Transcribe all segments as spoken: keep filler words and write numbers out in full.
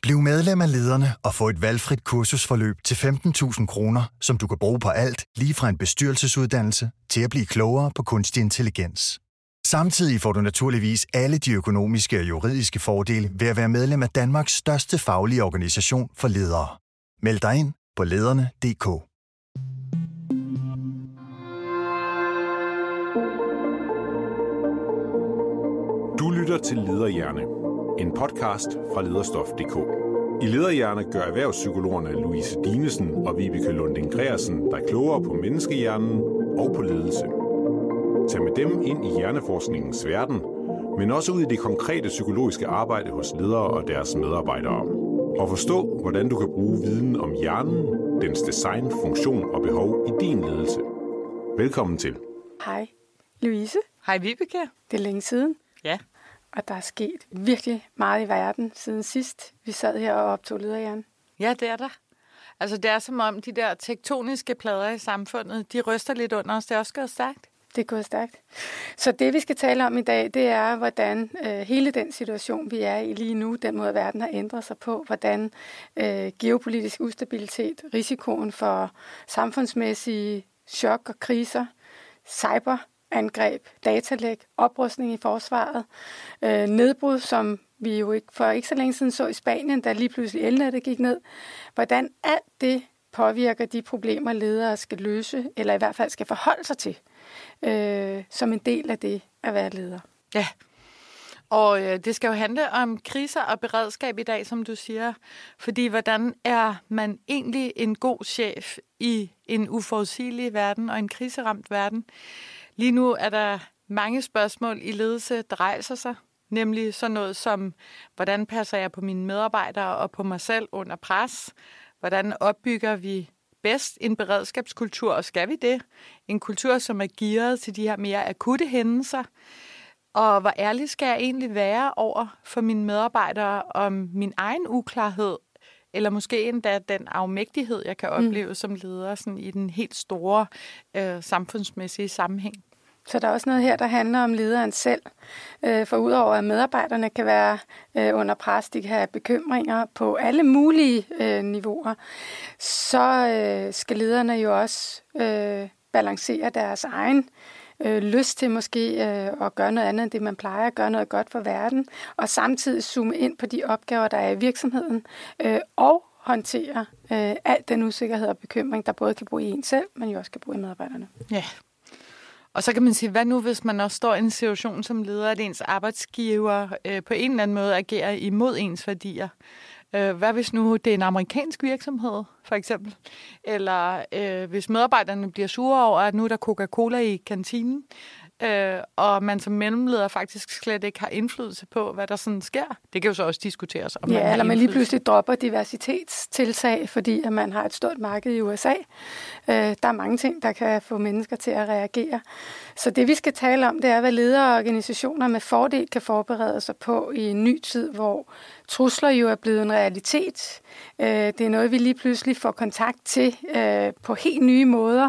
Bliv medlem af Lederne og få et valgfrit kursusforløb til femten tusind kroner, som du kan bruge på alt, lige fra en bestyrelsesuddannelse til at blive klogere på kunstig intelligens. Samtidig får du naturligvis alle de økonomiske og juridiske fordele ved at være medlem af Danmarks største faglige organisation for ledere. Meld dig ind på lederne punktum d k. Du lytter til Lederhjerne, en podcast fra lederstof punktum d k. I Lederhjerne gør erhvervspsykologerne Louise Dinesen og Vibeke Lunding Gregersen dig klogere på menneskehjernen og på ledelse. Tag med dem ind i hjerneforskningens verden, men også ud i det konkrete psykologiske arbejde hos ledere og deres medarbejdere. Og forstå, hvordan du kan bruge viden om hjernen, dens design, funktion og behov i din ledelse. Velkommen til. Hej Louise. Hej Vibeke. Det er længe siden. Ja. Og der er sket virkelig meget i verden siden sidst, vi sad her og optog Lederhjerne. Ja, det er der. Altså det er som om de der tektoniske plader i samfundet, de ryster lidt under os. Det er også gået stærkt. Det er gået stærkt. Så det vi skal tale om i dag, det er, hvordan øh, hele den situation, vi er i lige nu, den måde verden har ændret sig på, hvordan øh, geopolitisk ustabilitet, risikoen for samfundsmæssige chok og kriser, cyber angreb, datalæk, oprustning i forsvaret, øh, nedbrud, som vi jo ikke for ikke så længe siden så i Spanien, da lige pludselig elnettet gik ned. Hvordan alt det påvirker de problemer, ledere skal løse, eller i hvert fald skal forholde sig til, øh, som en del af det at være leder. Ja, og øh, det skal jo handle om kriser og beredskab i dag, som du siger. Fordi hvordan er man egentlig en god chef i en uforudsigelig verden og en kriseramt verden? Lige nu er der mange spørgsmål i ledelse, der rejser sig, nemlig sådan noget som, hvordan passer jeg på mine medarbejdere og på mig selv under pres? Hvordan opbygger vi bedst en beredskabskultur, og skal vi det? En kultur, som er gearet til de her mere akutte hændelser. Og hvor ærlig skal jeg egentlig være over for mine medarbejdere om min egen uklarhed, eller måske endda den afmægtighed, jeg kan opleve mm. som leder sådan i den helt store øh, samfundsmæssige sammenhæng. Så der er også noget her, der handler om lederen selv. Øh, for udover at medarbejderne kan være øh, under pres, de kan have bekymringer på alle mulige øh, niveauer, så øh, skal lederne jo også øh, balancere deres egen øh, lyst til måske øh, at gøre noget andet end det, man plejer, at gøre noget godt for verden, og samtidig zoome ind på de opgaver, der er i virksomheden, øh, og håndtere øh, al den usikkerhed og bekymring, der både kan bo i en selv, men jo også kan bo i medarbejderne. Ja. Og så kan man sige, hvad nu, hvis man også står i en situation som leder, at ens arbejdsgiver øh, på en eller anden måde agerer imod ens værdier? Øh, hvad hvis nu det er en amerikansk virksomhed, for eksempel? Eller øh, hvis medarbejderne bliver sure over, at nu er der Coca-Cola i kantinen, øh, og man som mellemleder faktisk slet ikke har indflydelse på, hvad der sådan sker. Det kan jo så også diskuteres. Om ja, man eller man lige pludselig dropper diversitetstiltag, fordi at man har et stort marked i U S A. Øh, der er mange ting, der kan få mennesker til at reagere. Så det vi skal tale om, det er, hvad ledere og organisationer med fordel kan forberede sig på i en ny tid, hvor trusler jo er blevet en realitet. Øh, det er noget, vi lige pludselig får kontakt til øh, på helt nye måder,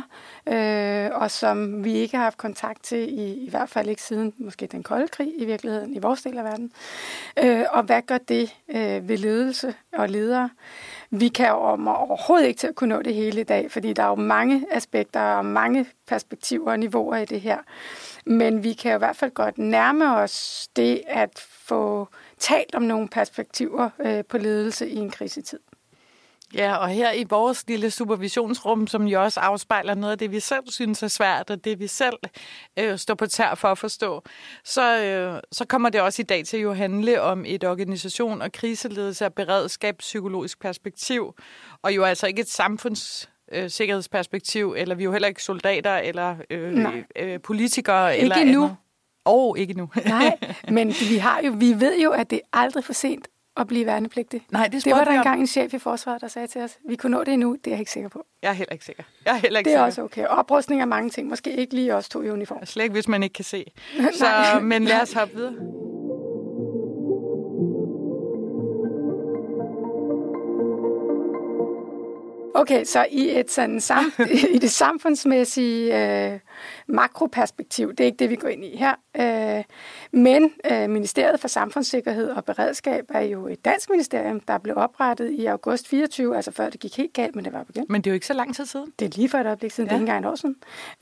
øh, og som vi ikke har haft kontakt til, i, i hvert fald ikke siden måske den kolde krig i virkeligheden, i vores del af verden. Øh, og hvad gør det øh, ved ledelse og ledere? Vi kan jo overhovedet ikke til at kunne nå det hele i dag, fordi der er jo mange aspekter og mange perspektiver og niveauer i det her. Men vi kan jo i hvert fald godt nærme os det at få talt om nogle perspektiver øh, på ledelse i en krisetid. Ja, og her i vores lille supervisionsrum, som jo også afspejler noget af det, vi selv synes er svært, og det vi selv øh, står på tær for at forstå, så, øh, så kommer det også i dag til at handle om et organisation og kriseledelse og beredskab, psykologisk perspektiv, og jo altså ikke et samfunds øh, sikkerhedsperspektiv, eller vi er jo heller ikke soldater eller øh, øh, politikere. Ikke eller endnu. Åh, oh, ikke nu. Nej, men vi, har jo, vi ved jo, at det er aldrig for sent at blive værnepligtig. Nej, det, det var der engang en chef i forsvaret, der sagde til os, vi kunne nå det endnu, det er jeg ikke sikker på. Jeg er heller ikke sikker. Jeg er heller ikke det er sikker. også okay. Oprustning af mange ting, måske ikke lige os to i uniform. Slet ikke, hvis man ikke kan se. Så, men lad os hoppe videre. Okay, så i, et sådan sam- i det samfundsmæssige øh, makroperspektiv, det er ikke det, vi går ind i her, Øh, men øh, Ministeriet for Samfundssikkerhed og Beredskab er jo et dansk ministerium, der blev oprettet i august fireogtyve, altså før det gik helt galt, men det var begyndt. Men det er jo ikke så lang tid siden. Det er lige for et øjeblik siden, ja. Det er ikke engang et år siden.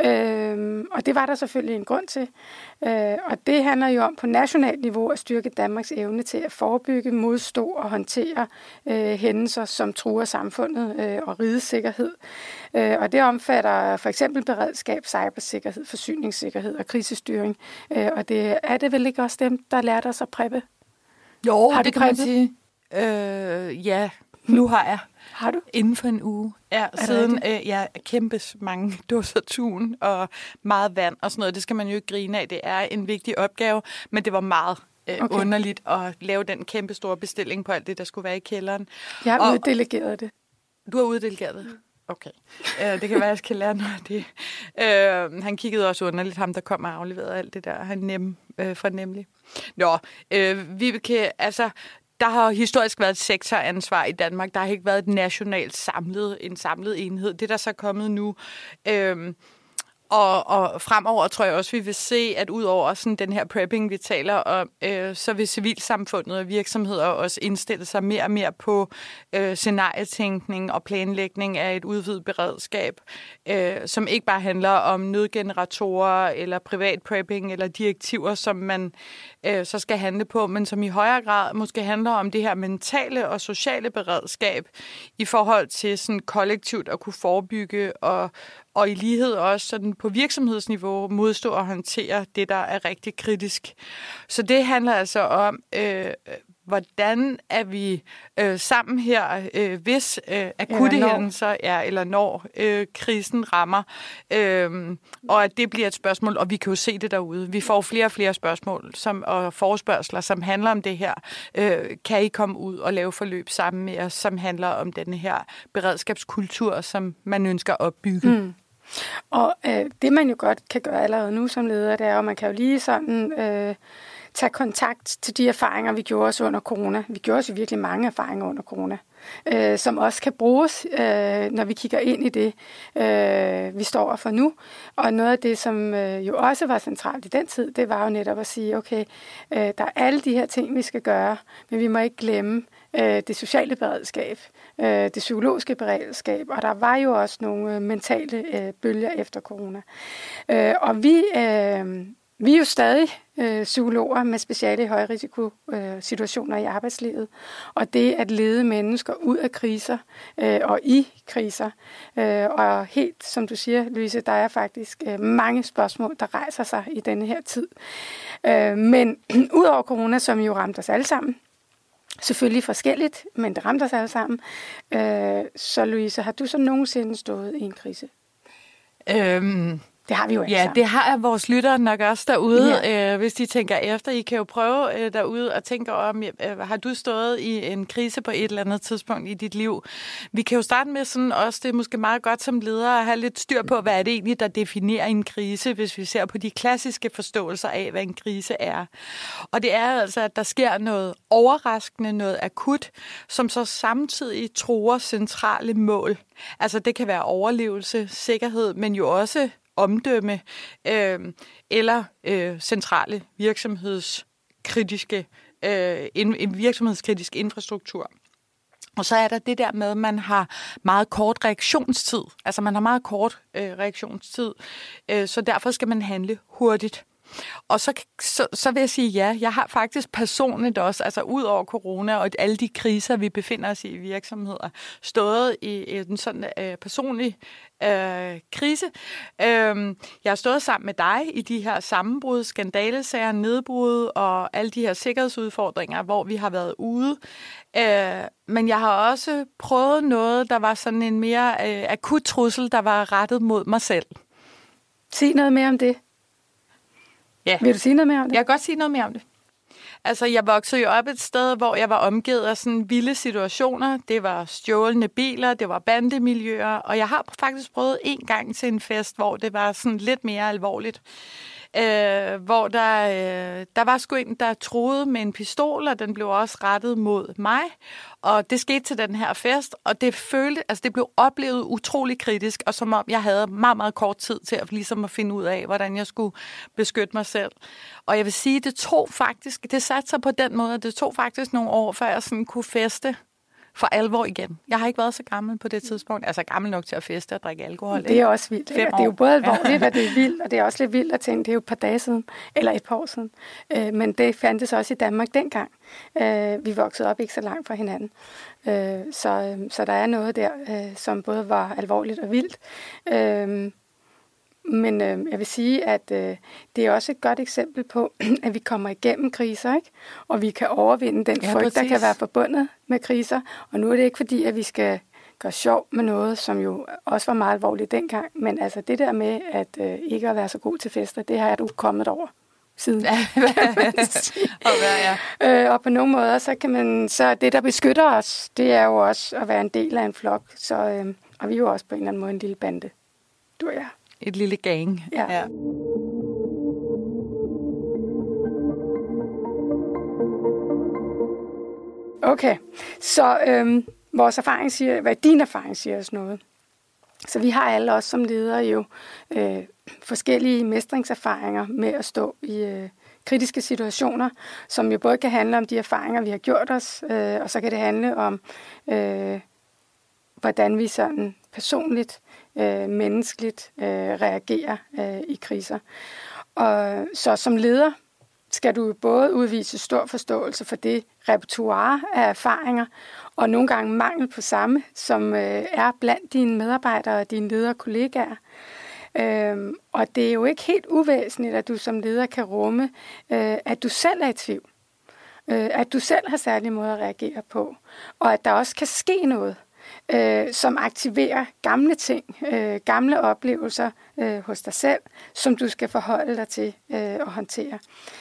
Øh, og det var der selvfølgelig en grund til. Øh, og det handler jo om på nationalt niveau at styrke Danmarks evne til at forebygge, modstå og håndtere øh, hændelser, som truer samfundet øh, og rigets sikkerhed. Øh, og det omfatter for eksempel beredskab, cybersikkerhed, forsyningssikkerhed og krisestyring. Øh, og det er det vel ikke også dem, der lærte os at preppe? Jo, har det du kan man sige. Øh, ja, nu har jeg. Har du? Inden for en uge. Ja, er siden øh, jeg kæmpes mange dåser tun og meget vand og sådan noget. Det skal man jo ikke grine af. Det er en vigtig opgave, men det var meget øh, okay. underligt at lave den kæmpe store bestilling på alt det, der skulle være i kælderen. Jeg har uddelegeret det. Du har uddelegeret det? Okay. Øh, det kan være, jeg skal lære noget af det. Øh, han kiggede også underligt, ham der kom og afleverede alt det der. Han nem, øh, fra nemlig. Nå, øh, Vibeke, altså... Der har historisk været et sektoransvar i Danmark. Der har ikke været et nationalt samlet, en samlet enhed. Det er der så kommet nu. Øhm, og, og fremover tror jeg også, vi vil se, at ud over sådan den her prepping, vi taler om, øh, så vil civilsamfundet og virksomheder også indstille sig mere og mere på øh, scenarietænkning og planlægning af et udvidet beredskab, øh, som ikke bare handler om nødgeneratorer eller privat prepping eller direktiver, som man øh, så skal handle på, men som i højere grad måske handler om det her mentale og sociale beredskab i forhold til sådan kollektivt at kunne forebygge og og i lighed også sådan på virksomhedsniveau modstå og håndtere det, der er rigtig kritisk. Så det handler altså om, øh, hvordan er vi øh, sammen her, øh, hvis øh, akutte ja, hændelser er, eller når øh, krisen rammer, øh, og at det bliver et spørgsmål, og vi kan jo se det derude. Vi får flere og flere spørgsmål som, og forespørgsler, som handler om det her. Øh, kan I komme ud og lave forløb sammen med os, som handler om den her beredskabskultur, som man ønsker at opbygge? Mm. Og øh, det man jo godt kan gøre allerede nu som leder, det er, at man kan jo lige sådan øh, tage kontakt til de erfaringer, vi gjorde os under corona. Vi gjorde os jo virkelig mange erfaringer under corona, øh, som også kan bruges, øh, når vi kigger ind i det, øh, vi står for nu. Og noget af det, som øh, jo også var centralt i den tid, det var jo netop at sige, okay, øh, der er alle de her ting, vi skal gøre, men vi må ikke glemme det sociale beredskab, det psykologiske beredskab, og der var jo også nogle mentale bølger efter corona. Og vi, vi er jo stadig psykologer med speciale i højrisikosituationer i arbejdslivet, og det at lede mennesker ud af kriser og i kriser. Og helt som du siger, Louise, der er faktisk mange spørgsmål, der rejser sig i denne her tid. Men ud over corona, som jo ramte os alle sammen, selvfølgelig forskelligt, men det ramte os alle sammen. Øh, så Louise, har du så nogensinde stået i en krise? Øhm, det har vi jo ikke. Ja, sammen. Det har vores lyttere nok også derude, ja. øh, hvis de tænker efter. I kan jo prøve øh, derude og tænke om, øh, har du stået i en krise på et eller andet tidspunkt i dit liv? Vi kan jo starte med sådan også, det er måske meget godt som leder at have lidt styr på, hvad er det egentlig, der definerer en krise, hvis vi ser på de klassiske forståelser af, hvad en krise er. Og det er altså, at der sker noget overraskende, noget akut, som så samtidig truer centrale mål. Altså det kan være overlevelse, sikkerhed, men jo også omdømme øh, eller øh, centrale virksomhedskritiske øh, en virksomhedskritisk infrastruktur. Og så er der det der med, at man har meget kort reaktionstid. Altså man har meget kort øh, reaktionstid, øh, så derfor skal man handle hurtigt. Og så, så, så vil jeg sige ja, jeg har faktisk personligt også, altså ud over corona og alle de kriser, vi befinder os i i virksomheder, stået i en sådan øh, personlig øh, krise. Øh, jeg har stået sammen med dig i de her sammenbrud, skandalesager, nedbrud og alle de her sikkerhedsudfordringer, hvor vi har været ude. Øh, men jeg har også prøvet noget, der var sådan en mere øh, akut trussel, der var rettet mod mig selv. Sig noget mere om det. Ja. Vil du sige noget mere om det? Jeg kan godt sige noget mere om det. Altså, jeg voksede jo op et sted, hvor jeg var omgivet af sådan vilde situationer. Det var stjålne biler, det var bandemiljøer, og jeg har faktisk prøvet en gang til en fest, hvor det var sådan lidt mere alvorligt. øh, hvor der, øh, der var sgu en, der troede med en pistol, og den blev også rettet mod mig. Og det skete til den her fest, og det følte, altså det blev oplevet utrolig kritisk, og som om jeg havde meget, meget kort tid til at, ligesom at finde ud af, hvordan jeg skulle beskytte mig selv. Og jeg vil sige, det tog faktisk, det satte sig på den måde, det tog faktisk nogle år, før jeg sådan kunne feste for alvor igen. Jeg har ikke været så gammel på det tidspunkt. Altså gammel nok til at feste og drikke alkohol. Det er også vildt. Det er jo både alvorligt, ja. Og det er vildt, og det er også lidt vildt at tænke, det er jo et par dage siden, eller et par år siden. Øh, men det fandtes også i Danmark dengang. Øh, vi voksede op ikke så langt fra hinanden. Øh, så, øh, så der er noget der, øh, som både var alvorligt og vildt. Øh, Men øh, jeg vil sige, at øh, det er også et godt eksempel på, at vi kommer igennem kriser, ikke? Og vi kan overvinde den ja, frygt, præcis. der kan være forbundet med kriser. Og nu er det ikke fordi, at vi skal gøre sjov med noget, som jo også var meget alvorligt dengang. Men altså det der med at øh, ikke at være så god til fester, det har jeg du kommet over siden. og, ja, ja. øh, og på nogle måder, så kan man, så det der beskytter os, det er jo også at være en del af en flok. Så, øh, og vi er jo også på en eller anden måde en lille bande, du og jeg. Et lille gang. Ja. ja. Okay, så øhm, vores erfaring siger, hvad din erfaring siger os noget. Så vi har alle os som ledere jo øh, forskellige mestringserfaringer med at stå i øh, kritiske situationer, som jo både kan handle om de erfaringer, vi har gjort os, øh, og så kan det handle om, øh, hvordan vi sådan personligt, øh, menneskeligt øh, reagerer øh, i kriser. Og så som leder skal du både udvise stor forståelse for det repertoire af erfaringer, og nogle gange mangel på samme, som øh, er blandt dine medarbejdere og dine lederkollegaer. Øhm, og det er jo ikke helt uvæsentligt, at du som leder kan rumme, øh, at du selv er i tvivl. Øh, at du selv har særlige måder at reagere på. Og at der også kan ske noget, øh, som aktiverer gamle ting, øh, gamle oplevelser øh, hos dig selv, som du skal forholde dig til øh, at håndtere.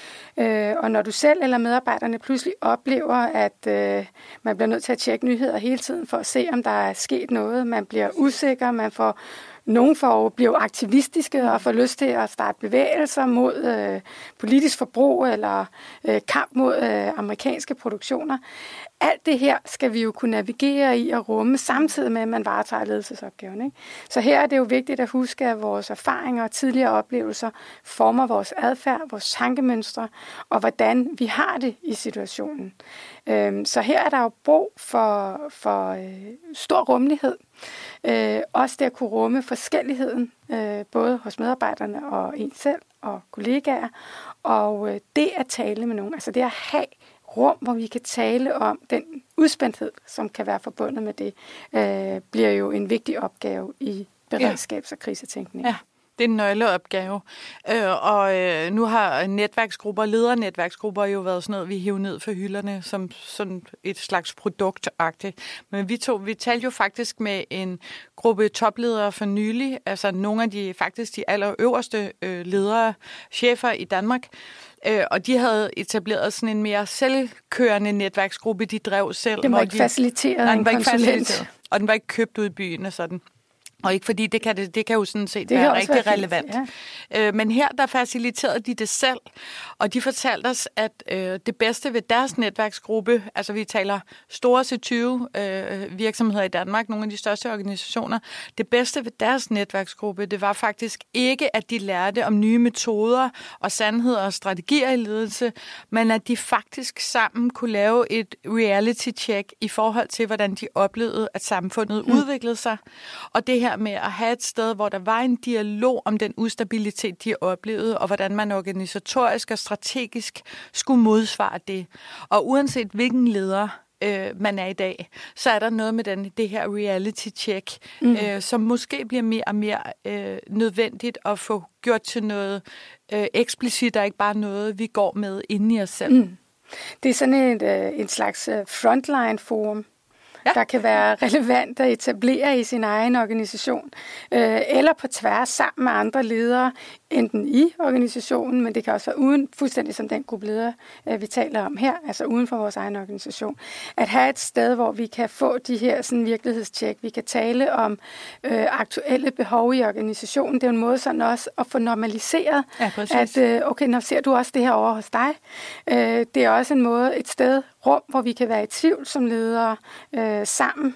Øh, og når du selv eller medarbejderne pludselig oplever, at øh, man bliver nødt til at tjekke nyheder hele tiden for at se, om der er sket noget, man bliver usikker, man får nogen får bliver aktivistiske og får lyst til at starte bevægelser mod øh, politisk forbrug eller øh, kamp mod øh, amerikanske produktioner. Alt det her skal vi jo kunne navigere i og rumme, samtidig med, at man varetager ledelsesopgaven. Ikke? Så her er det jo vigtigt at huske, at vores erfaringer og tidligere oplevelser former vores adfærd, vores tankemønstre og hvordan vi har det i situationen. Øhm, så her er der jo brug for, for øh, stor rummelighed. Øh, også det at kunne rumme forskelligheden, øh, både hos medarbejderne og en selv og kollegaer. Og øh, det at tale med nogen, altså det at have rum, hvor vi kan tale om den udspændthed, som kan være forbundet med det, øh, bliver jo en vigtig opgave i beredskabs- og krisetænkning. Ja. Det er en nøgleopgave. Øh, og øh, nu har netværksgrupper, ledernetværksgrupper jo været sådan noget, vi hiver ned for hylderne som sådan et slags produktagtigt. Men vi to, vi talte jo faktisk med en gruppe topledere for nylig, altså nogle af de faktisk de allerøverste øh, ledere, chefer i Danmark, øh, og de havde etableret sådan en mere selvkørende netværksgruppe, de drev selv. Den var ikke de, faciliteret nej, en konsulent. Og den var ikke købt ud i byen og sådan. Og ikke fordi, det kan, det, det kan jo sådan set det være rigtig være relevant. Fint, ja. øh, men her, der faciliterede de det selv, og de fortalte os, at øh, det bedste ved deres netværksgruppe, altså vi taler store C tyve øh, virksomheder i Danmark, nogle af de største organisationer, det bedste ved deres netværksgruppe, det var faktisk ikke, at de lærte om nye metoder og sandheder og strategier i ledelse, men at de faktisk sammen kunne lave et reality-check i forhold til, hvordan de oplevede, at samfundet mm. udviklede sig. Og det her med at have et sted, hvor der var en dialog om den ustabilitet, de oplevede, og hvordan man organisatorisk og strategisk skulle modsvare det. Og uanset hvilken leder øh, man er i dag, så er der noget med den, det her reality-check, mm. øh, som måske bliver mere og mere øh, nødvendigt at få gjort til noget øh, eksplicit, og ikke bare noget, vi går med inde i os selv. Mm. Det er sådan et, øh, en slags frontline-forum. ja. der kan være relevant at etablere i sin egen organisation, øh, eller på tværs sammen med andre ledere, enten i organisationen, men det kan også være uden, fuldstændig som den gruppe ledere, øh, vi taler om her, altså uden for vores egen organisation. At have et sted, hvor vi kan få de her sådan, virkelighedstjek, vi kan tale om øh, aktuelle behov i organisationen. Det er jo en måde sådan også at få normaliseret, ja, at øh, okay, nu ser du også det her over hos dig. Øh, det er også en måde, et sted, rum, hvor vi kan være i tvivl som ledere øh, sammen.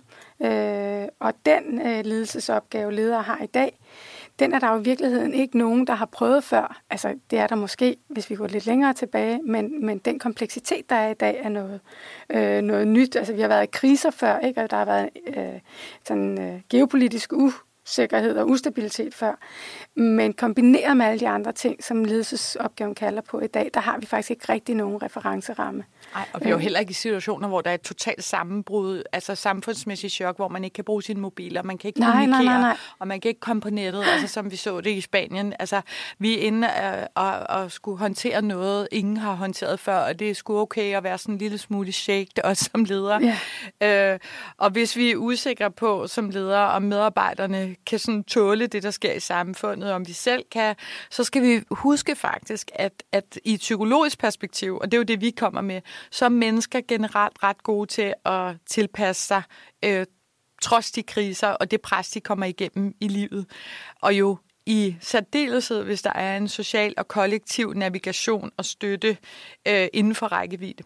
Øh, og den øh, ledelsesopgave, ledere har i dag, den er der jo i virkeligheden ikke nogen, der har prøvet før. Altså, det er der måske, hvis vi går lidt længere tilbage, men, men den kompleksitet, der er i dag, er noget, øh, noget nyt. Altså, vi har været i kriser før, ikke? Og der har været øh, sådan øh, geopolitisk usikkerhed og ustabilitet før. Men kombineret med alle de andre ting, som ledelsesopgaven kalder på i dag, der har vi faktisk ikke rigtig nogen referenceramme. Nej, og vi er jo heller ikke i situationer, hvor der er et totalt sammenbrud, altså samfundsmæssigt chok, hvor man ikke kan bruge sine mobiler, man kan ikke nej, kommunikere, nej, nej, nej. og man kan ikke komme på nettet, altså som vi så det i Spanien. Altså, vi er inde og, og, og skulle håndtere noget, ingen har håndteret før, og det er sgu okay at være sådan en lille smule shaked, også som leder. Yeah. Øh, og hvis vi er usikre på som ledere, om medarbejderne kan sådan tåle det, der sker i samfundet, om vi selv kan, så skal vi huske faktisk, at, at i et psykologisk perspektiv, og det er jo det, vi kommer med, så er mennesker generelt ret gode til at tilpasse sig øh, trods de kriser og det pres, de kommer igennem i livet. Og jo i særdeleshed, hvis der er en social og kollektiv navigation og støtte øh, inden for rækkevidde.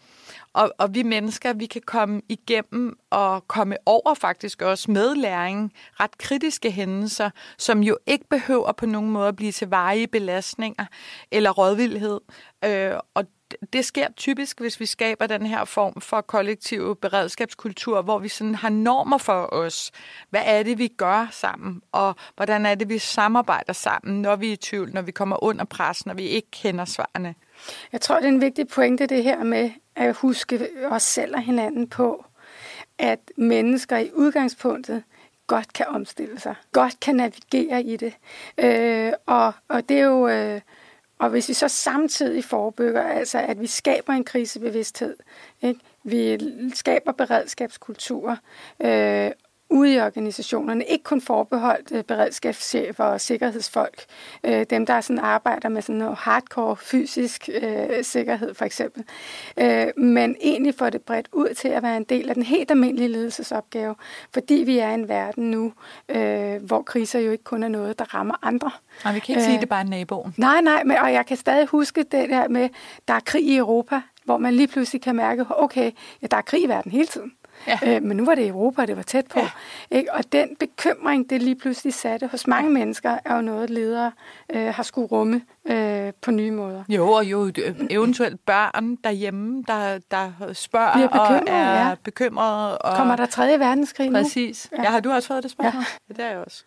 Og, og vi mennesker, vi kan komme igennem og komme over faktisk også med læring, ret kritiske hændelser, som jo ikke behøver på nogen måde at blive til varige belastninger eller rådvildhed. Øh, og det sker typisk, hvis vi skaber den her form for kollektiv beredskabskultur, hvor vi sådan har normer for os. Hvad er det, vi gør sammen? Og hvordan er det, vi samarbejder sammen, når vi er i tvivl, når vi kommer under pres, når vi ikke kender svarene? Jeg tror, det er en vigtig pointe, det her med at huske os selv og hinanden på, at mennesker i udgangspunktet godt kan omstille sig, godt kan navigere i det. Øh, og, og det er jo... Øh, Og hvis vi så samtidig forebygger, altså at vi skaber en krisebevidsthed, ikke? Vi skaber beredskabskultur øh, ude i organisationerne, ikke kun forbeholdt øh, beredskabschefer og sikkerhedsfolk, øh, dem der sådan arbejder med sådan noget hardcore fysisk øh, sikkerhed for eksempel, øh, men egentlig får det bredt ud til at være en del af den helt almindelige ledelsesopgave, fordi vi er i en verden nu, øh, hvor kriser jo ikke kun er noget, der rammer andre. Og vi kan ikke øh, sige, at det bare er naboen. Nej, nej, men, og jeg kan stadig huske det der med, der er krig i Europa, hvor man lige pludselig kan mærke, okay, ja, der er krig i verden hele tiden. Ja. Øh, men nu var det i Europa, det var tæt på. Ja. Ikke? Og den bekymring, det lige pludselig satte hos mange mennesker, er jo noget, ledere øh, har skulle rumme øh, på nye måder. Jo, og jo eventuelt børn derhjemme, der, der spørger og er ja. bekymrede. Og kommer der tredje verdenskrig nu? Præcis. Ja. Ja, har du også fået det spørgsmål? Ja. Ja, det er jeg også.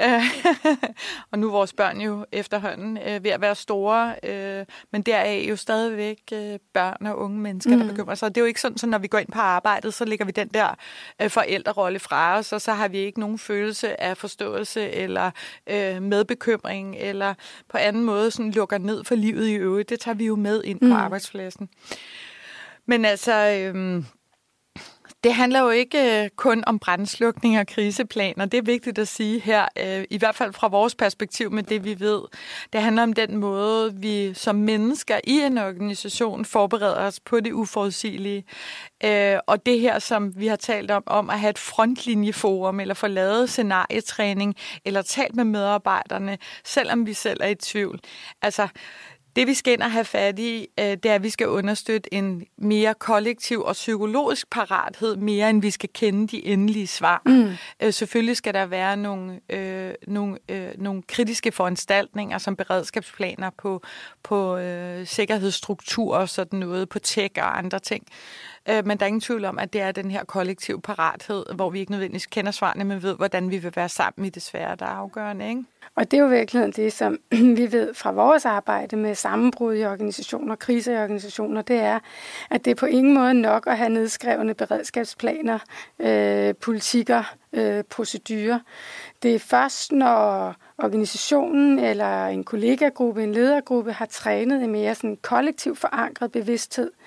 Og nu er vores børn jo efterhånden øh, ved at være store, øh, men der er jo stadigvæk øh, børn og unge mennesker, mm. der bekymrer sig. Det er jo ikke sådan, så når vi går ind på arbejdet, så ligger vi den der øh, forældrerolle fra os, og så har vi ikke nogen følelse af forståelse eller øh, medbekymring, eller på anden måde sådan lukker ned for livet i øvrigt. Det tager vi jo med ind på mm. arbejdspladsen. Men altså... Øh, Det handler jo ikke kun om brandslukning og kriseplaner. Det er vigtigt at sige her, i hvert fald fra vores perspektiv med det, vi ved. Det handler om den måde, vi som mennesker i en organisation forbereder os på det uforudsigelige. Og det her, som vi har talt om, om at have et frontlinjeforum, eller få lavet scenarietræning, eller talt med medarbejderne, selvom vi selv er i tvivl. Altså... Det, vi skal ind og have fat i, det er, at vi skal understøtte en mere kollektiv og psykologisk parathed, mere end vi skal kende de endelige svar. Mm. Selvfølgelig skal der være nogle, øh, nogle, øh, nogle kritiske foranstaltninger, som beredskabsplaner på, på øh, sikkerhedsstruktur og sådan noget, på tech og andre ting. Øh, men der er ingen tvivl om, at det er den her kollektiv parathed, hvor vi ikke nødvendigvis kender svarene, men ved, hvordan vi vil være sammen i det svære, der er afgørende, ikke? Og det er jo virkelig det, som vi ved fra vores arbejde med sammenbrud i organisationer, kriser i organisationer, det er, at det er på ingen måde nok at have nedskrevne beredskabsplaner, øh, politikker, øh, procedurer. Det er først, når organisationen eller en kollegagruppe, en ledergruppe har trænet en mere sådan kollektiv forankret bevidsthed,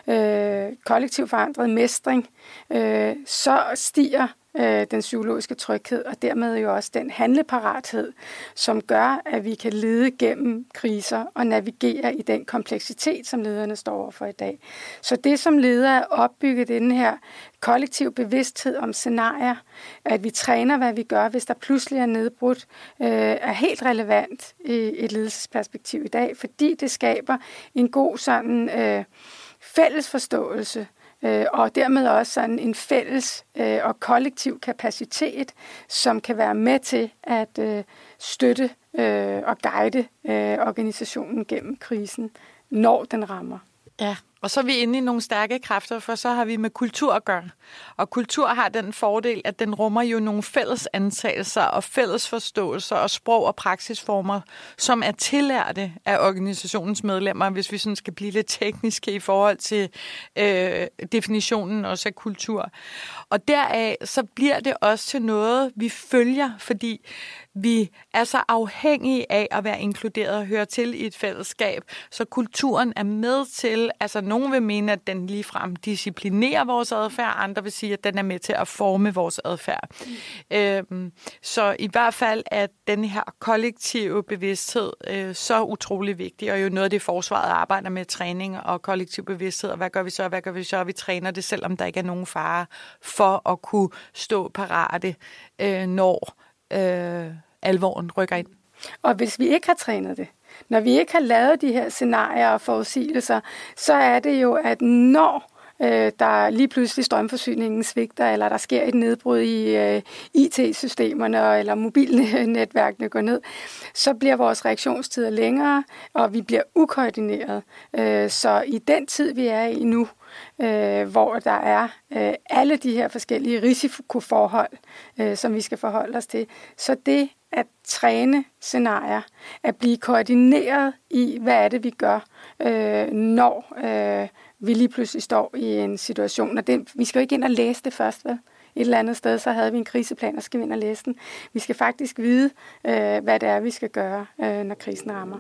øh, kollektiv forandret mestring, øh, så stiger øh, den psykologiske tryghed, og dermed jo også den handleparathed, som gør, at vi kan lede gennem kriser og navigere i den kompleksitet, som lederne står overfor i dag. Så det, som leder er opbygget den her kollektiv bevidsthed om scenarier, at vi træner, hvad vi gør, hvis der pludselig er nedbrudt, øh, er helt relevant i et ledelsesperspektiv i dag, fordi det skaber en god sådan øh, fælles forståelse, øh, og dermed også sådan en fælles øh, og kollektiv kapacitet, som kan være med til at øh, støtte øh, og guide øh, organisationen gennem krisen, når den rammer. Ja, og så er vi inde i nogle stærke kræfter, for så har vi med kultur at gøre. Og kultur har den fordel, at den rummer jo nogle fælles antagelser og fælles forståelser og sprog og praksisformer, som er tillærte af organisationens medlemmer, hvis vi sådan skal blive lidt tekniske i forhold til øh, definitionen også af kultur. Og deraf så bliver det også til noget, vi følger, fordi vi er så afhængige af at være inkluderet og høre til i et fællesskab, så kulturen er med til, altså nogen vil mene, at den ligefrem disciplinerer vores adfærd, andre vil sige, at den er med til at forme vores adfærd. Mm. Øhm, så i hvert fald er den her kollektive bevidsthed øh, så utrolig vigtig, og jo noget af det forsvaret arbejder med træning og kollektiv bevidsthed, og hvad gør vi så, hvad gør vi så, vi træner det, selvom der ikke er nogen fare for at kunne stå parate, øh, når øh, alvoren rykker ind. Og hvis vi ikke har trænet det, når vi ikke har lavet de her scenarier og forudsigelser, så er det jo, at når øh, der lige pludselig strømforsyningen svigter, eller der sker et nedbrud i øh, I T-systemerne, eller mobilnetværkene går ned, så bliver vores reaktionstider længere, og vi bliver ukoordineret. Øh, så i den tid, vi er i nu, øh, hvor der er øh, alle de her forskellige risikoforhold, øh, som vi skal forholde os til, så det at træne scenarier, at blive koordineret i, hvad er det, vi gør, øh, når øh, vi lige pludselig står i en situation. Og det, vi skal jo ikke ind og læse det først, vel? Et eller andet sted, så havde vi en kriseplan, og skal vi ind og læse den. Vi skal faktisk vide, øh, hvad det er, vi skal gøre, øh, når krisen rammer.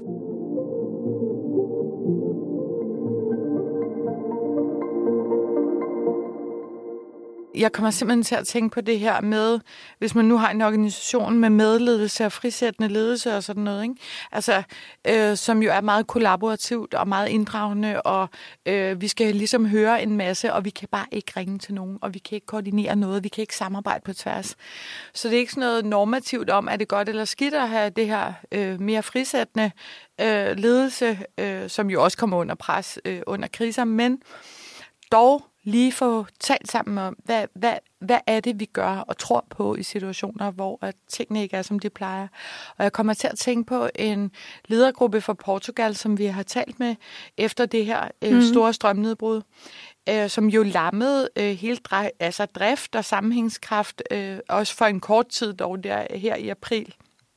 Jeg kommer simpelthen til at tænke på det her med, hvis man nu har en organisation med medledelse og frisættende ledelse og sådan noget, ikke? Altså, øh, som jo er meget kollaborativt og meget inddragende, og øh, vi skal ligesom høre en masse, og vi kan bare ikke ringe til nogen, og vi kan ikke koordinere noget, vi kan ikke samarbejde på tværs. Så det er ikke sådan noget normativt om, er det godt eller skidt at have det her øh, mere frisættende øh, ledelse, øh, som jo også kommer under pres øh, under kriser, men dog lige få talt sammen om, hvad, hvad, hvad er det, vi gør og tror på i situationer, hvor at tingene ikke er, som de plejer. Og jeg kommer til at tænke på en ledergruppe fra Portugal, som vi har talt med efter det her øh, mm-hmm. store strømnedbrud, øh, som jo lammede øh, hele drej, altså drift og sammenhængskraft, øh, også for en kort tid dog der her i april.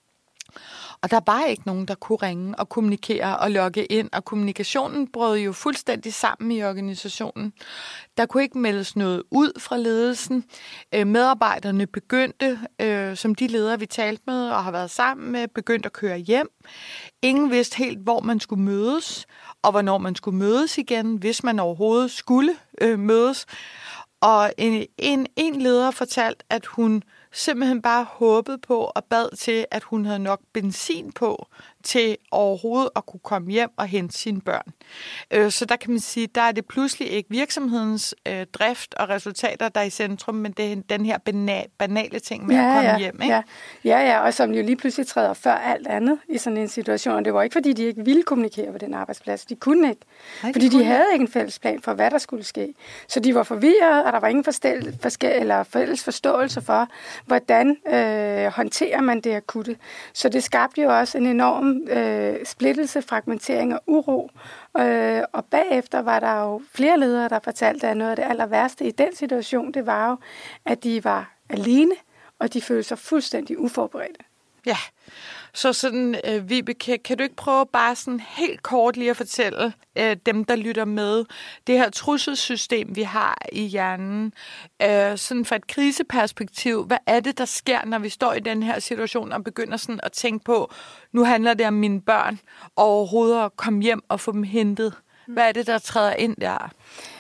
Og der var ikke nogen, der kunne ringe og kommunikere og logge ind, og kommunikationen brød jo fuldstændig sammen i organisationen. Der kunne ikke meldes noget ud fra ledelsen. Øh, medarbejderne begyndte, øh, som de ledere, vi talte med og har været sammen med, begyndte at køre hjem. Ingen vidste helt, hvor man skulle mødes, og hvornår man skulle mødes igen, hvis man overhovedet skulle øh, mødes. Og en, en, en leder fortalte, at hun simpelthen bare håbede på og bad til, at hun havde nok benzin på til overhovedet at kunne komme hjem og hente sine børn. Øh, så der kan man sige, der er det pludselig ikke virksomhedens øh, drift og resultater, der er i centrum, men det er den her banale, banale ting med ja, at komme ja, hjem. Ikke? Ja. ja, ja, og som jo lige pludselig træder før alt andet i sådan en situation. Og det var ikke, fordi de ikke ville kommunikere på den arbejdsplads. De kunne ikke. Nej, de fordi kunne de havde ikke en fælles plan for, hvad der skulle ske. Så de var forvirrede, og der var ingen forstel, forskel, eller fælles forståelse for, hvordan øh, håndterer man det akutte. Så det skabte jo også en enorm øh, splittelse, fragmentering og uro. Øh, og bagefter var der jo flere ledere, der fortalte, at noget af det aller værste i den situation, det var jo, at de var alene, og de følte sig fuldstændig uforberedte. Ja, så sådan, øh, Vibeke, kan du ikke prøve bare sådan helt kort lige at fortælle øh, dem, der lytter med, det her trusselssystem, vi har i hjernen, øh, sådan fra et kriseperspektiv, hvad er det, der sker, når vi står i den her situation og begynder sådan at tænke på, nu handler det om mine børn, og overhovedet at komme hjem og få dem hentet. Hvad er det, der træder ind der?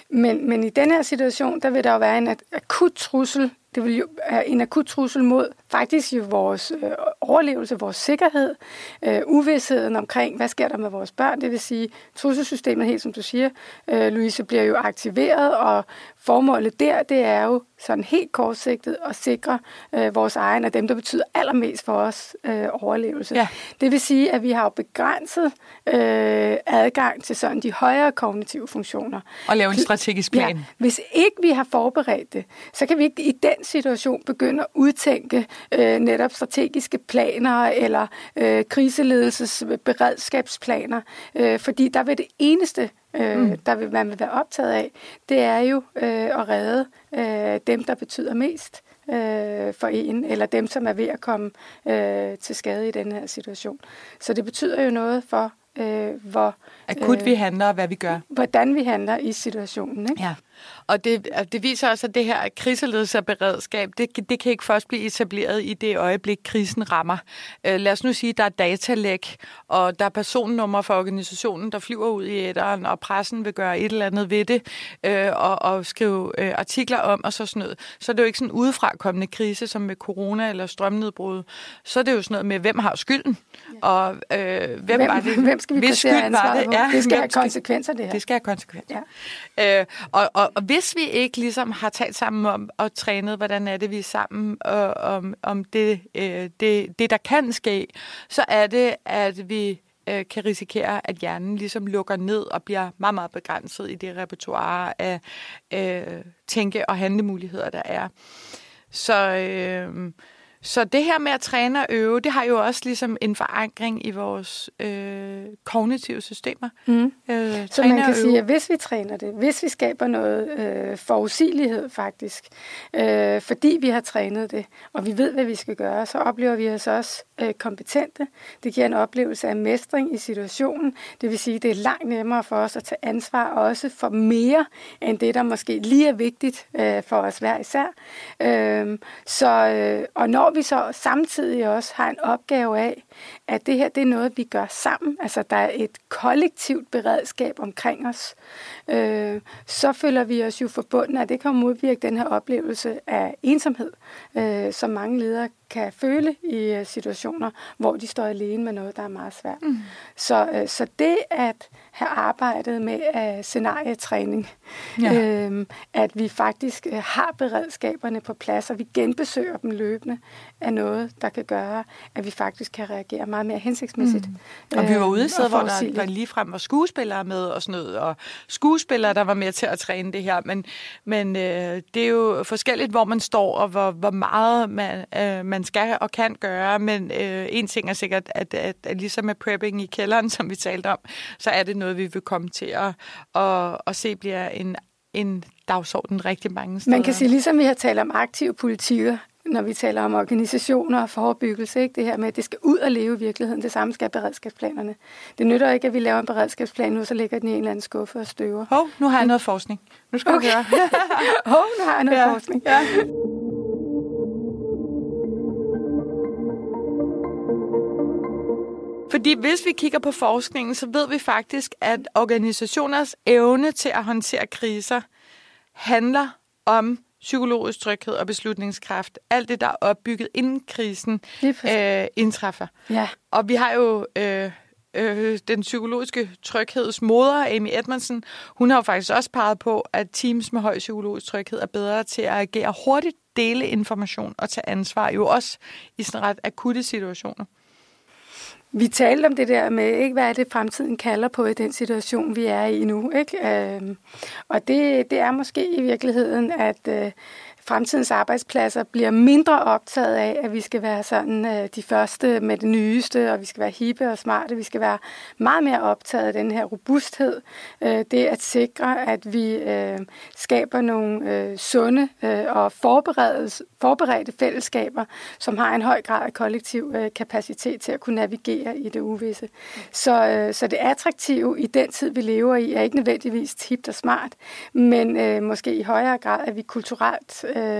Men, men i den her situation, der vil der jo være en akut trussel. Det vil jo være en akut trussel mod faktisk jo vores øh, overlevelse, vores sikkerhed, øh, uvidsheden omkring, hvad sker der med vores børn. Det vil sige, trusselsystemet, helt som du siger, øh, Louise, bliver jo aktiveret, og formålet der, det er jo sådan helt kortsigtet at sikre øh, vores egen og dem, der betyder allermest for os øh, overlevelse. Ja. Det vil sige, at vi har jo begrænset øh, adgang til sådan de højere kognitive funktioner. Og lave en strategisk plan. Ja, hvis ikke vi har forberedt det, så kan vi ikke i den situation begynde at udtænke øh, netop strategiske planer eller øh, kriseledelsesberedskabsplaner, øh, fordi der vil det eneste, øh, mm. der vil man vil være optaget af, det er jo øh, at redde øh, dem, der betyder mest øh, for en, eller dem, som er ved at komme øh, til skade i den her situation. Så det betyder jo noget for, øh, hvor akut øh, vi handler, og hvad vi gør. Hvordan vi handler i situationen, ikke? Ja. Og det, det viser også, at det her kriseledelse og beredskab, det, det kan ikke først blive etableret i det øjeblik, krisen rammer. Øh, lad os nu sige, at der er datalæk, og der er personnummer for organisationen, der flyver ud i æteren, og pressen vil gøre et eller andet ved det, øh, og, og skrive øh, artikler om, og så sådan noget. Så er det jo ikke sådan en udefrakommende krise, som med corona eller strømnedbrud. Så er det jo sådan noget med, hvem har skylden? Ja. Og øh, hvem, hvem var det? Hvem skal vi placere ansvaret på? Ja, det skal have konsekvenser, det her. Det skal have konsekvenser. Ja. Øh, og, og, og hvis vi ikke ligesom har talt sammen om og trænet, hvordan er det, vi er sammen og, om, om det, øh, det, det, der kan ske, så er det, at vi øh, kan risikere, at hjernen ligesom lukker ned og bliver meget, meget begrænset i det repertoire af øh, tænke- og handlemuligheder, der er. Så... Øh, Så det her med at træne og øve, det har jo også ligesom en forankring i vores øh, kognitive systemer. Mm. Øh, så man kan sige, at hvis vi træner det, hvis vi skaber noget øh, forudsigelighed faktisk, øh, fordi vi har trænet det, og vi ved, hvad vi skal gøre, så oplever vi os også øh, kompetente. Det giver en oplevelse af mestring i situationen. Det vil sige, at det er langt nemmere for os at tage ansvar, også for mere end det, der måske lige er vigtigt øh, for os hver især. Øh, så, øh, og når vi så samtidig også har en opgave af, at det her det er noget, vi gør sammen, altså der er et kollektivt beredskab omkring os, øh, så føler vi os jo forbundet, at det kan modvirke den her oplevelse af ensomhed, øh, som mange ledere kan føle i uh, situationer, hvor de står alene med noget, der er meget svært. Mm. Så, uh, så det at have arbejdet med uh, scenarietræning, ja. øh, at vi faktisk uh, har beredskaberne på plads, og vi genbesøger dem løbende, er noget, der kan gøre, at vi faktisk kan reagere meget mere hensigtsmæssigt. Mm. Og vi var ude i stedet, hvor der, der ligefrem var skuespillere med og sådan noget, og skuespillere, der var med til at træne det her, men, men øh, det er jo forskelligt, hvor man står, og hvor, hvor meget man, øh, man skal og kan gøre, men øh, en ting er sikkert, at, at, at ligesom med prepping i kælderen, som vi talte om, så er det noget, vi vil komme til at, at, at se bliver en, en dagsorden rigtig mange steder. Man kan sige, ligesom vi har talt om aktive politikker, når vi taler om organisationer og forebyggelse, ikke? Det her med, at det skal ud og leve i virkeligheden. Det samme skal beredskabsplanerne. Det nytter ikke, at vi laver en beredskabsplan nu, så ligger den i en eller anden skuffe og støver. Hov, nu har jeg noget forskning. Nu skal okay. du høre. Hov, nu har jeg noget ja. forskning. Ja. Fordi hvis vi kigger på forskningen, så ved vi faktisk, at organisationers evne til at håndtere kriser handler om psykologisk tryghed og beslutningskraft. Alt det, der er opbygget inden krisen, øh, indtræffer. Ja. Og vi har jo øh, øh, den psykologiske trygheds moder, Amy Edmondson. Hun har jo faktisk også peget på, at teams med høj psykologisk tryghed er bedre til at agere hurtigt, dele information og tage ansvar, jo også i sådan ret akutte situationer. Vi talte om det der med, ikke, hvad er det fremtiden kalder på i den situation, vi er i nu. Ikke? Øhm, og det, det er måske i virkeligheden, at øh, fremtidens arbejdspladser bliver mindre optaget af, at vi skal være sådan øh, de første med det nyeste, og vi skal være hippe og smarte. Vi skal være meget mere optaget af den her robusthed. Øh, det at sikre, at vi øh, skaber nogle øh, sunde øh, og forberedte fællesskaber, som har en høj grad af kollektiv øh, kapacitet til at kunne navigere i det uvisse. Så, øh, så det attraktive i den tid, vi lever i, er ikke nødvendigvis hipt og smart, men øh, måske i højere grad, at vi kulturelt øh,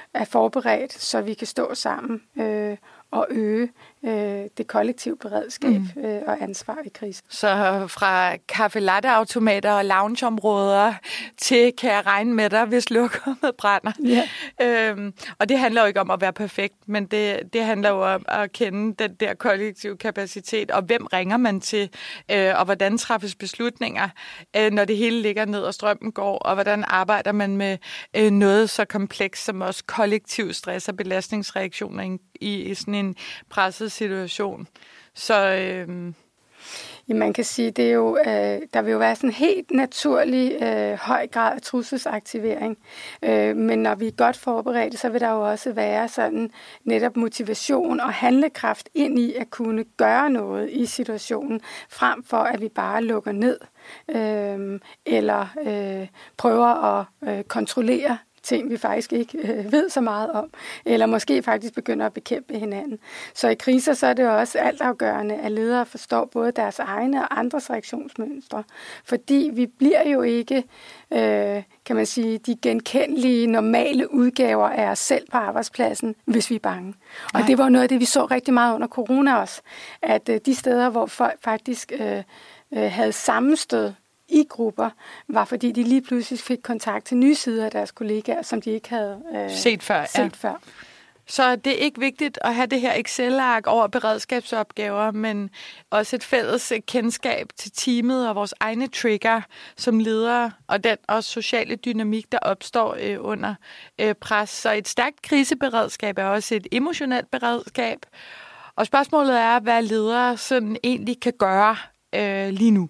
er forberedt, så vi kan stå sammen øh, og øge øh, det kollektive beredskab mm. øh, og ansvar i krise. Så fra kaffe latte-automater og loungeområder til kan jeg regne med dig, hvis lokummet brænder. Yeah. Øhm, og det handler jo ikke om at være perfekt, men det, det handler jo om at kende den der kollektive kapacitet, og hvem ringer man til, øh, og hvordan træffes beslutninger, øh, når det hele ligger ned og strømmen går, og hvordan arbejder man med øh, noget så komplekst som også kollektiv stress og belastningsreaktioner i, i, i sådan en presset situation. Så øh... ja, man kan sige, det er jo, øh, der vil jo være sådan en helt naturlig øh, høj grad af trusselsaktivering. Øh, men når vi er godt forberedte, så vil der jo også være sådan netop motivation og handlekraft ind i at kunne gøre noget i situationen, frem for at vi bare lukker ned øh, eller øh, prøver at øh, kontrollere ting, vi faktisk ikke øh, ved så meget om, eller måske faktisk begynder at bekæmpe hinanden. Så i kriser, så er det også altafgørende, at ledere forstår både deres egne og andres reaktionsmønstre, fordi vi bliver jo ikke, øh, kan man sige, de genkendelige, normale udgaver af os selv på arbejdspladsen, hvis vi er bange. Og Nej. Det var noget af det, vi så rigtig meget under corona også, at øh, de steder, hvor folk faktisk øh, øh, havde sammenstød i grupper, var fordi de lige pludselig fik kontakt til nye sider af deres kollegaer, som de ikke havde øh, set før. Set ja. før. Så det er ikke vigtigt at have det her Excel-ark over beredskabsopgaver, men også et fælles kendskab til teamet og vores egne trigger som ledere, og den også sociale dynamik, der opstår øh, under øh, pres. Så et stærkt kriseberedskab er også et emotionelt beredskab. Og spørgsmålet er, hvad ledere sådan egentlig kan gøre øh, lige nu.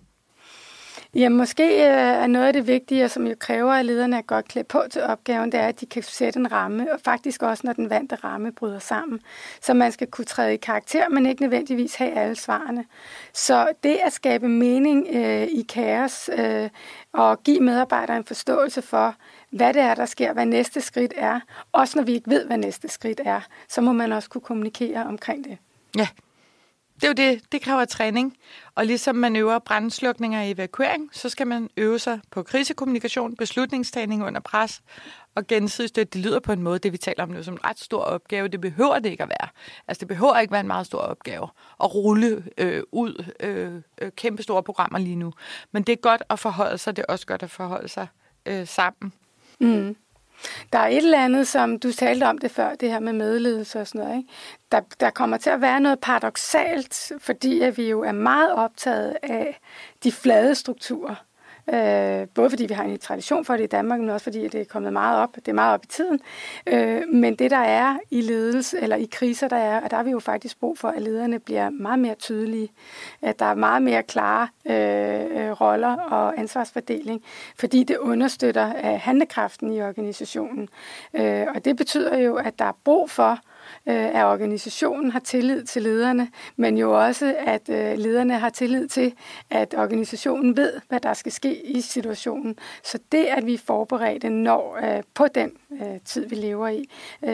Ja, måske er noget af det vigtige, som jo kræver, at lederne er godt klædt på til opgaven, det er, at de kan sætte en ramme, og faktisk også, når den vante ramme bryder sammen. Så man skal kunne træde i karakter, men ikke nødvendigvis have alle svarene. Så det at skabe mening øh, i kaos, øh, og give medarbejdere en forståelse for, hvad det er, der sker, hvad næste skridt er, også når vi ikke ved, hvad næste skridt er, så må man også kunne kommunikere omkring det. Ja. Det er jo det, det kræver træning. Og ligesom man øver brandslukning og evakuering, så skal man øve sig på krisekommunikation, beslutningstagning under pres og gensidig støtte. Det lyder på en måde, det vi taler om nu, som en ret stor opgave. Det behøver det ikke at være. Altså det behøver ikke være en meget stor opgave at rulle øh, ud øh, øh, kæmpe store programmer lige nu. Men det er godt at forholde sig, det er også godt at forholde sig øh, sammen. Mm. Der er et eller andet, som du talte om det før, det her med medledelse og sådan noget, ikke? Der, der kommer til at være noget paradoksalt, fordi at vi jo er meget optaget af de flade strukturer. Øh, både fordi vi har en tradition for det i Danmark, men også fordi det er kommet meget op. Det er meget op i tiden. Øh, men det, der er i ledelse, eller i kriser, der er, og der har vi jo faktisk brug for, at lederne bliver meget mere tydelige. At der er meget mere klare øh, roller og ansvarsfordeling, fordi det understøtter øh, handlekraften i organisationen. Øh, og det betyder jo, at der er brug for, at organisationen har tillid til lederne, men jo også, at lederne har tillid til, at organisationen ved, hvad der skal ske i situationen. Så det, at vi er forberedte når på den tid, vi lever i,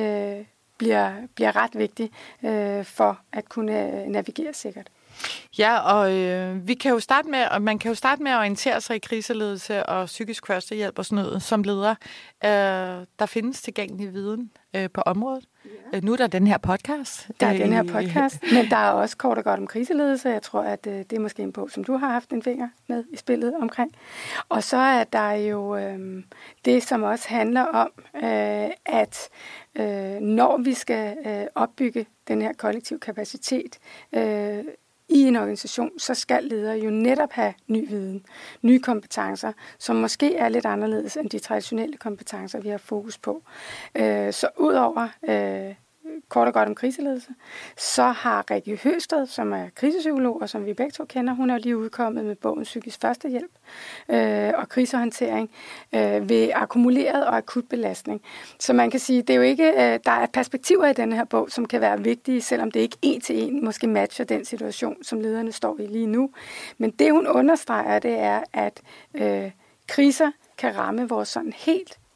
bliver, bliver ret vigtigt for at kunne navigere sikkert. Ja, og øh, vi kan jo starte med, og man kan jo starte med at orientere sig i kriseledelse og psykisk førstehjælp og sådan noget som leder. Øh, der findes tilgængelig viden øh, på området. Ja. Øh, nu er der den her podcast. Der er øh, den her podcast, men der er også kort og godt om kriseledelse. Jeg tror, at øh, det er måske en bog, som du har haft en finger med i spillet omkring. Og så er der jo øh, det, som også handler om, øh, at øh, når vi skal øh, opbygge den her kollektiv kapacitet, øh, i en organisation, så skal ledere jo netop have ny viden, nye kompetencer, som måske er lidt anderledes end de traditionelle kompetencer, vi har fokus på. Så udover øh, kort og godt om kriseledelse, så har Rikke Høsted, som er krisepsykolog, og som vi begge to kender, hun er lige udkommet med bogen Psykisk Førstehjælp øh, og krisehåndtering øh, ved akkumuleret og akut belastning. Så man kan sige, det er jo ikke, øh, der er perspektiver i denne her bog, som kan være vigtige, selvom det ikke en til en måske matcher den situation, som lederne står i lige nu. Men det hun understreger, det er, at øh, kriser kan ramme vores sådan helt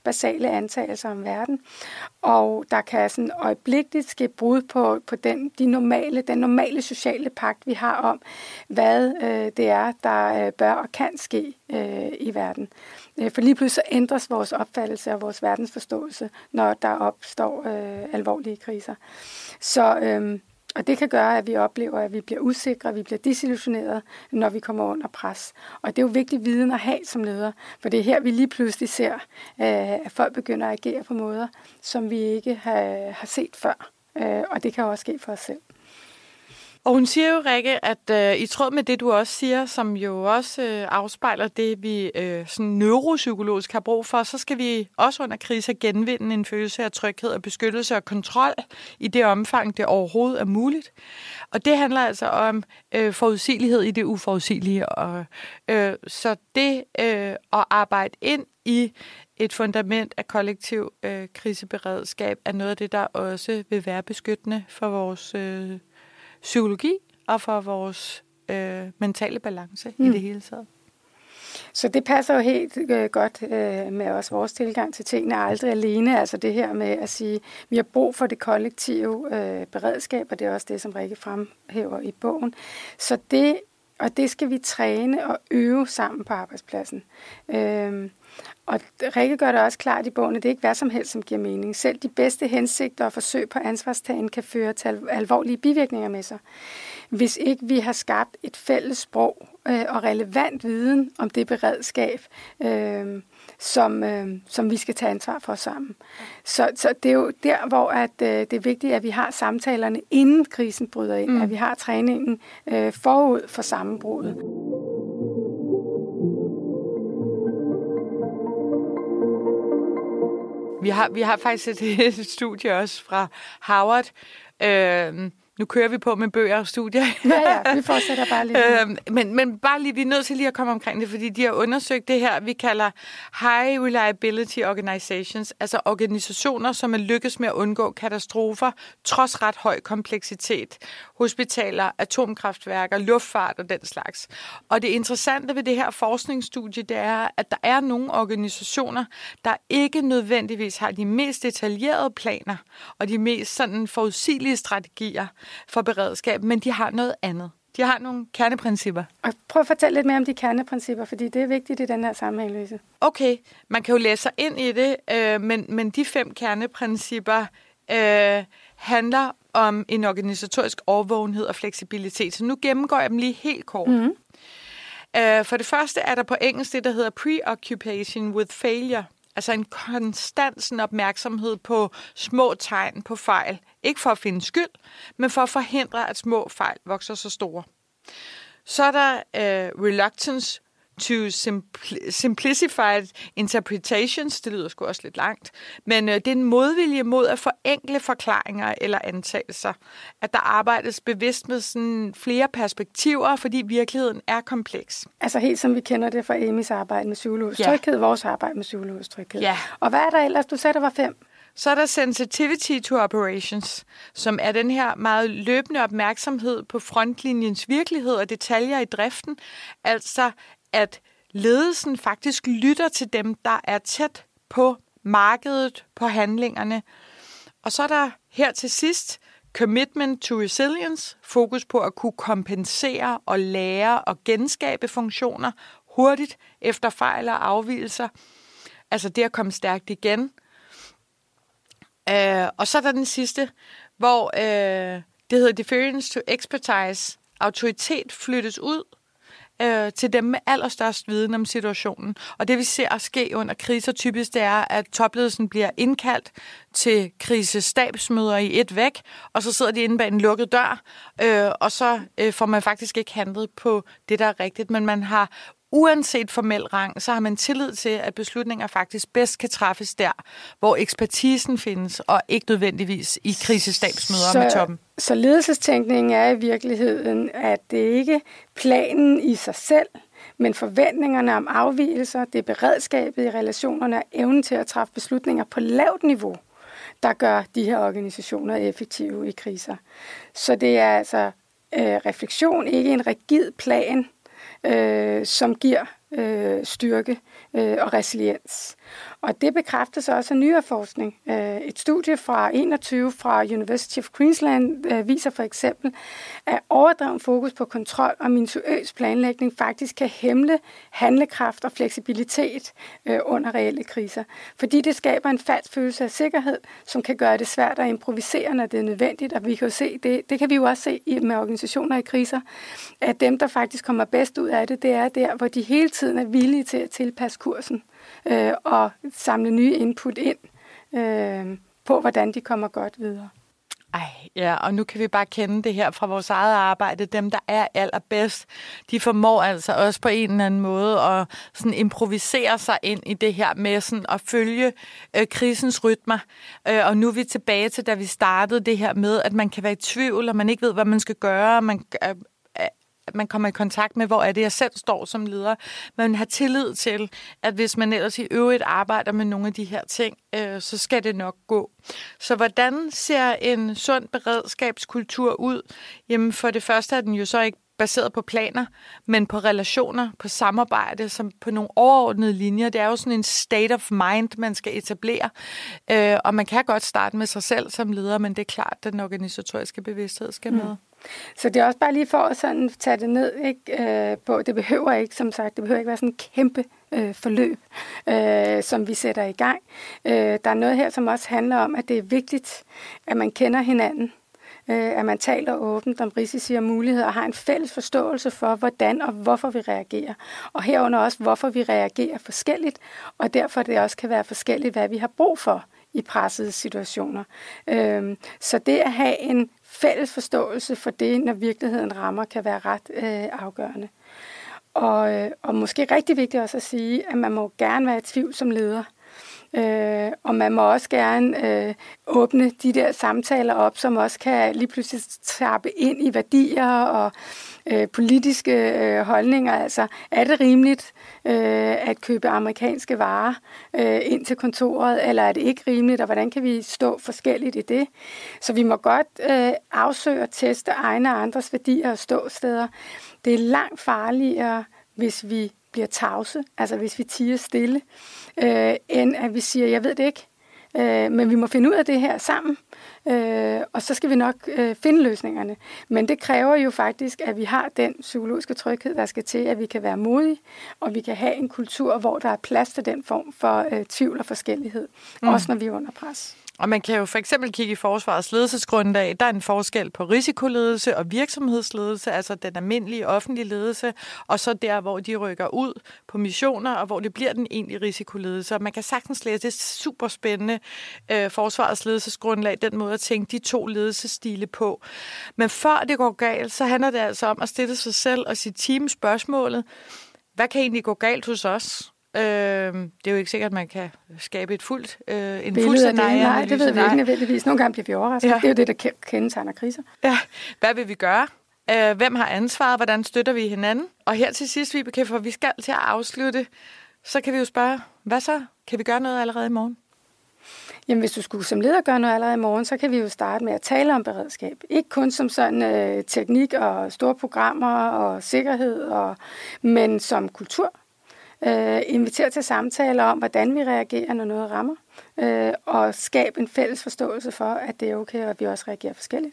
basale antagelser om verden, og der kan sådan øjeblikkeligt ske brud på, på den, de normale, den normale sociale pagt, vi har om, hvad øh, det er, der øh, bør og kan ske øh, i verden. Øh, for lige pludselig ændres vores opfattelse og vores verdensforståelse, når der opstår øh, alvorlige kriser. Så øh, Og det kan gøre, at vi oplever, at vi bliver usikre, at vi bliver desillusioneret, når vi kommer under pres. Og det er jo vigtig viden at have som leder, for det er her, vi lige pludselig ser, at folk begynder at agere på måder, som vi ikke har, har set før. Og det kan også ske for os selv. Og hun siger jo, Rikke, at øh, i tråd med det, du også siger, som jo også øh, afspejler det, vi øh, sådan neuropsykologisk har brug for, så skal vi også under kriser genvinde en følelse af tryghed og beskyttelse og kontrol i det omfang, det overhovedet er muligt. Og det handler altså om øh, forudsigelighed i det uforudsigelige. Og, øh, så det øh, at arbejde ind i et fundament af kollektiv øh, kriseberedskab er noget af det, der også vil være beskyttende for vores øh, psykologi og for vores øh, mentale balance mm. i det hele taget. Så det passer jo helt øh, godt øh, med også vores tilgang til tingene er aldrig alene. Altså det her med at sige, vi har brug for det kollektive øh, beredskab, og det er også det, som Rikke fremhæver i bogen. Så det, og det skal vi træne og øve sammen på arbejdspladsen. Øh, Og Rikke gør det også klart i bogen, at det er ikke hvad som helst, som giver mening. Selv de bedste hensigter og forsøg på ansvarstagen kan føre til alvorlige bivirkninger med sig. Hvis ikke vi har skabt et fælles sprog øh, og relevant viden om det beredskab, øh, som, øh, som vi skal tage ansvar for sammen. Så, så det er jo der, hvor at, øh, det er vigtigt, at vi har samtalerne, inden krisen bryder ind. Mm. At vi har træningen øh, forud for sammenbruddet. Vi har, vi har faktisk et, et studie også fra Harvard. Øh, nu kører vi på med bøger og studier. Ja, ja, vi fortsætter bare lige. øh, men, men bare lige, vi er nødt til lige at komme omkring det, fordi de har undersøgt det her, vi kalder high reliability organizations, altså organisationer, som er lykkes med at undgå katastrofer, trods ret høj kompleksitet. Hospitaler, atomkraftværker, luftfart og den slags. Og det interessante ved det her forskningsstudie, det er, at der er nogle organisationer, der ikke nødvendigvis har de mest detaljerede planer og de mest sådan forudsigelige strategier for beredskab, men de har noget andet. De har nogle kerneprincipper. Og prøv at fortælle lidt mere om de kerneprincipper, fordi det er vigtigt i den her sammenhæng, Louise. Okay, man kan jo læse sig ind i det, øh, men, men de fem kerneprincipper øh, handler om en organisatorisk overvågenhed og fleksibilitet. Så nu gennemgår jeg dem lige helt kort. Mm-hmm. Øh, for det første er der på engelsk det, der hedder preoccupation with failure. Altså en konstant sådan opmærksomhed på små tegn på fejl. Ikke for at finde skyld, men for at forhindre, at små fejl vokser så store. Så er der uh, reluctance to simpl- simplified interpretations. Det lyder sgu også lidt langt. Men uh, det er en modvilje mod at forenkle forklaringer eller antagelser. At der arbejdes bevidst med sådan flere perspektiver, fordi virkeligheden er kompleks. Altså helt som vi kender det fra Amys arbejde med psykologisk ja. tryghed, vores arbejde med psykologisk tryghed. Ja. Og hvad er der ellers? Du sagde, der var fem. Så er der sensitivity to operations, som er den her meget løbende opmærksomhed på frontlinjens virkelighed og detaljer i driften. Altså at ledelsen faktisk lytter til dem, der er tæt på markedet, på handlingerne. Og så er der her til sidst commitment to resilience, fokus på at kunne kompensere og lære og genskabe funktioner hurtigt efter fejl og afvigelser. Altså det at komme stærkt igen. Uh, og så er der den sidste, hvor uh, det hedder deference to expertise. Autoritet flyttes ud uh, til dem med allerstørst viden om situationen. Og det vi ser ske under kriser typisk, det er, at topledelsen bliver indkaldt til krisestabsmøder i et væk, og så sidder de inde bag en lukket dør, uh, og så uh, får man faktisk ikke handlet på det, der er rigtigt, men man har uanset formel rang, så har man tillid til, at beslutninger faktisk bedst kan træffes der, hvor ekspertisen findes, og ikke nødvendigvis i krisestabsmøder så, med toppen. Så ledelsestænkningen er i virkeligheden, at det ikke er planen i sig selv, men forventningerne om afvigelser, det er beredskabet i relationerne og evnen til at træffe beslutninger på lavt niveau, der gør de her organisationer effektive i kriser. Så det er altså øh, refleksion, ikke en rigid plan, Øh, som giver øh, styrke øh, og resiliens. Og det bekræftes også af nyere forskning. Øh, et studie fra enogtyve fra University of Queensland øh, viser for eksempel, at overdreven fokus på kontrol og minutiøs planlægning faktisk kan hæmme handlekraft og fleksibilitet øh, under reelle kriser. Fordi det skaber en falsk følelse af sikkerhed, som kan gøre det svært at improvisere, når det er nødvendigt. Og vi kan jo se, det, det kan vi jo også se med organisationer i kriser, at dem, der faktisk kommer bedst ud af det, det er der, hvor de hele tiden er villige til at tilpasse kursen øh, og samle nye input ind øh, på, hvordan de kommer godt videre. Ej, ja, og nu kan vi bare kende det her fra vores eget arbejde. Dem, der er allerbedst, de formår altså også på en eller anden måde at sådan improvisere sig ind i det her med sådan at følge øh, krisens rytmer. Øh, og nu er vi tilbage til, da vi startede det her med, at man kan være i tvivl, og man ikke ved, hvad man skal gøre. Man, øh, at man kommer i kontakt med, hvor er det, jeg selv står som leder. Man har tillid til, at hvis man ellers i øvrigt arbejder med nogle af de her ting, øh, så skal det nok gå. Så hvordan ser en sund beredskabskultur ud? Jamen for det første er den jo så ikke baseret på planer, men på relationer, på samarbejde, som på nogle overordnede linjer. Det er jo sådan en state of mind, man skal etablere. Øh, og man kan godt starte med sig selv som leder, men det er klart, at den organisatoriske bevidsthed skal med. Mm. Så det er også bare lige for at sådan tage det ned, ikke, øh, på, det behøver ikke, som sagt, det behøver ikke være sådan en kæmpe øh, forløb, øh, som vi sætter i gang. Øh, der er noget her, som også handler om, at det er vigtigt, at man kender hinanden, øh, at man taler åbent om risici og muligheder, og har en fælles forståelse for, hvordan og hvorfor vi reagerer. Og herunder også, hvorfor vi reagerer forskelligt, og derfor det også kan være forskelligt, hvad vi har brug for i pressede situationer. Øh, så det at have en fælles forståelse for det, når virkeligheden rammer, kan være ret øh, afgørende. Og, øh, og måske rigtig vigtigt også at sige, at man må gerne være i tvivl som leder. Øh, og man må også gerne øh, åbne de der samtaler op, som også kan lige pludselig tappe ind i værdier og øh, politiske øh, holdninger. Altså, er det rimeligt øh, at købe amerikanske varer øh, ind til kontoret, eller er det ikke rimeligt, og hvordan kan vi stå forskelligt i det? Så vi må godt øh, afsøge og teste egne og andres værdier og ståsteder. Det er langt farligere, hvis vi bliver tavse, altså hvis vi tier stille, øh, end at vi siger, jeg ved det ikke, øh, men vi må finde ud af det her sammen, øh, og så skal vi nok øh, finde løsningerne. Men det kræver jo faktisk, at vi har den psykologiske tryghed, der skal til, at vi kan være modige, og vi kan have en kultur, hvor der er plads til den form for øh, tvivl og forskellighed, mm. også når vi er under pres. Og man kan jo for eksempel kigge i forsvarets ledelsesgrundlag. Der er en forskel på risikoledelse og virksomhedsledelse, altså den almindelige offentlige ledelse, og så der, hvor de rykker ud på missioner, og hvor det bliver den egentlige risikoledelse. Og man kan sagtens læse det super spændende øh, forsvarets ledelsesgrundlag, den måde at tænke de to ledelsesstile på. Men før det går galt, så handler det altså om at stille sig selv og sit team spørgsmålet, hvad kan egentlig gå galt hos os? Øh, det er jo ikke sikkert, at man kan skabe et fuldt, øh, en fuld scenarie. Nej, det ved vi ikke nødvendigvis. Nogle gange bliver vi overrasket. Ja. Det er jo det, der kendetegner kriser. Ja. Hvad vil vi gøre? Øh, hvem har ansvaret? Hvordan støtter vi hinanden? Og her til sidst, Vibeke, for vi skal til at afslutte, så kan vi jo spørge, hvad så? Kan vi gøre noget allerede i morgen? Jamen, hvis du skulle som leder gøre noget allerede i morgen, så kan vi jo starte med at tale om beredskab. Ikke kun som sådan øh, teknik og store programmer og sikkerhed, og, men som kultur. Øh, invitere til samtaler om, hvordan vi reagerer, når noget rammer, øh, og skabe en fælles forståelse for, at det er okay, og at vi også reagerer forskelligt.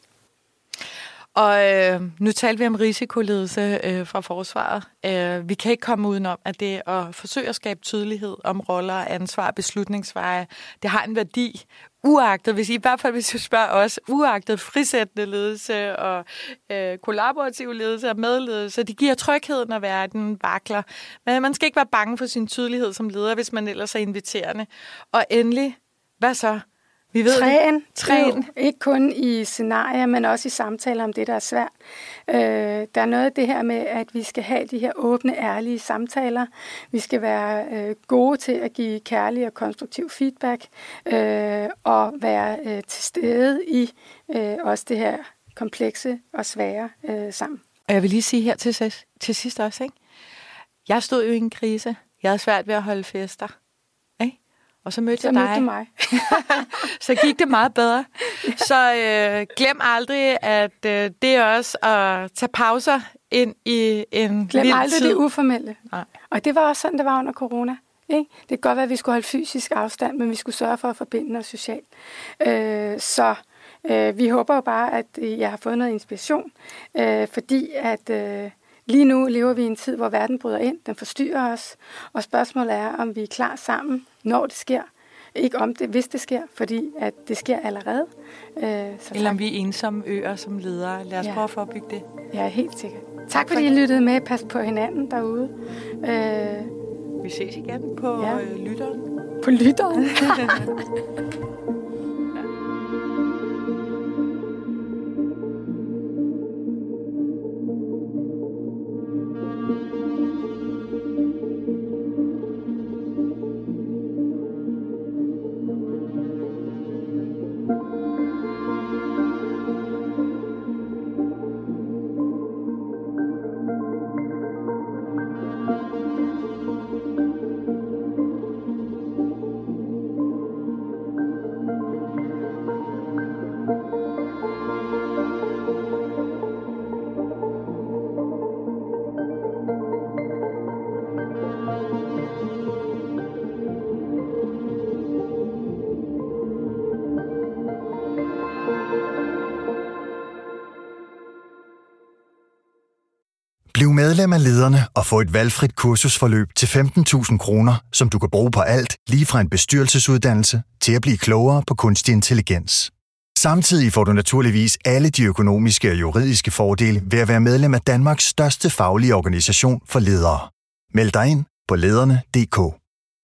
Og øh, nu talte vi om risikoledelse øh, fra forsvaret. Øh, vi kan ikke komme udenom, at det at forsøge at skabe tydelighed om roller, ansvar og beslutningsveje, det har en værdi, uagtet, hvis I, i hvert fald hvis du spørger os, uagtet frisættende ledelse og øh, kollaborativ ledelse og medledelse, det giver tryghed, når verden vakler. Men man skal ikke være bange for sin tydelighed som leder, hvis man ellers er inviterende. Og endelig, hvad så? Vi ved Træn. Træn. Ikke kun i scenarier, men også i samtaler om det, der er svært. Øh, der er noget af det her med, at vi skal have de her åbne, ærlige samtaler. Vi skal være øh, gode til at give kærlig og konstruktiv feedback, øh, og være øh, til stede i øh, også det her komplekse og svære øh, sammen. Og jeg vil lige sige her til, til sidst også, ikke? Jeg stod jo i en krise. Jeg havde svært ved at holde fester. Og så mødte så jeg dig. Mødte mig. Så gik det meget bedre. Så øh, glem aldrig, at øh, det er også at tage pauser ind i en glem vild aldrig tid. det uformelle. Nej. Og det var også sådan, det var under corona. Ikke? Det kan godt være, at vi skulle holde fysisk afstand, men vi skulle sørge for at forbinde os socialt. Øh, så øh, vi håber jo bare, at jeg har fået noget inspiration, øh, fordi at øh, lige nu lever vi i en tid, hvor verden bryder ind, den forstyrrer os, og spørgsmålet er, om vi er klar sammen, når det sker. Ikke om det, hvis det sker, fordi at det sker allerede. Øh, så Eller om vi er ensomme øer som ledere. Lad os ja. prøve at forebygge det. Ja, helt sikkert. Tak, tak fordi I lyttede med. Pas på hinanden derude. Øh, Vi ses igen på ja. øh, lytteren. På lytteren. Bliv medlem af Lederne og få et valgfrit kursusforløb til femten tusind kroner, som du kan bruge på alt, lige fra en bestyrelsesuddannelse til at blive klogere på kunstig intelligens. Samtidig får du naturligvis alle de økonomiske og juridiske fordele ved at være medlem af Danmarks største faglige organisation for ledere. Meld dig ind på lederne punktum d k.